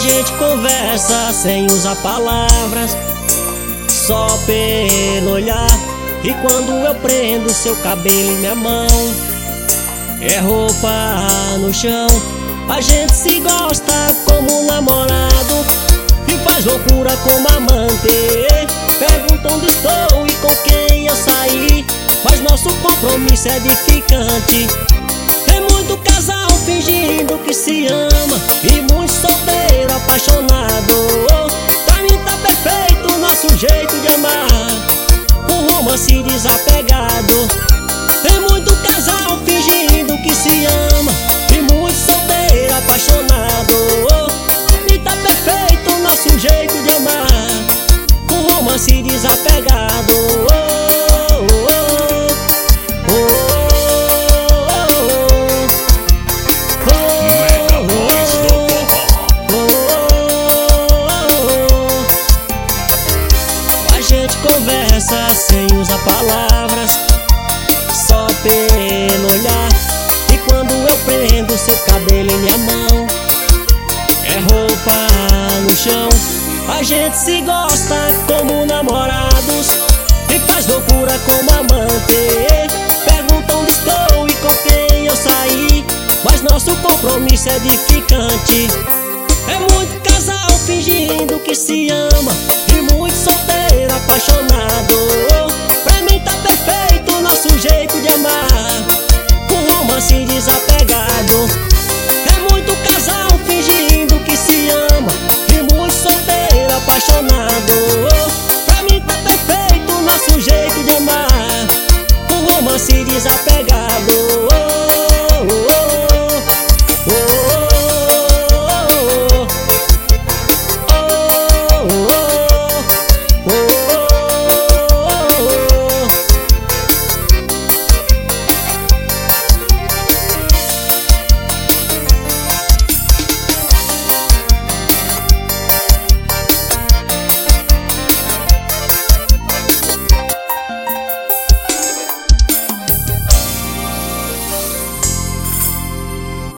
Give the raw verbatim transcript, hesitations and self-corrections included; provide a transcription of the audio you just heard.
gente conversa sem usar palavras, só pelo olhar. E quando eu prendo seu cabelo em minha mão, é roupa no chão. A gente se gosta como namorado e faz loucura como amante. Perguntam onde estou e com quem eu saí, mas nosso compromisso é edificante. Tem muito casal fingindo que se ama e muito solteiro apaixonado. Pra mim tá perfeito o nosso jeito de amar, um romance desapegado. Tem muito casal fingindo que se ama e muito solteiro apaixonado. Pra mim tá perfeito o nosso jeito de amar, um romance desapegado. Conversa sem usar palavras, só pelo olhar. E quando eu prendo seu cabelo em minha mão, é roupa no chão. A gente se gosta como namorados e faz loucura como amante. Perguntam onde estou e com quem eu saí, mas nosso compromisso é edificante. É muito casal fingindo que se ama e muito solteiro apaixonado. Pra mim tá perfeito o nosso jeito de amar, um romance desapegado. É muito casal fingindo que se ama e muito solteiro apaixonado. Pra mim tá perfeito o nosso jeito de amar, um romance desapegado.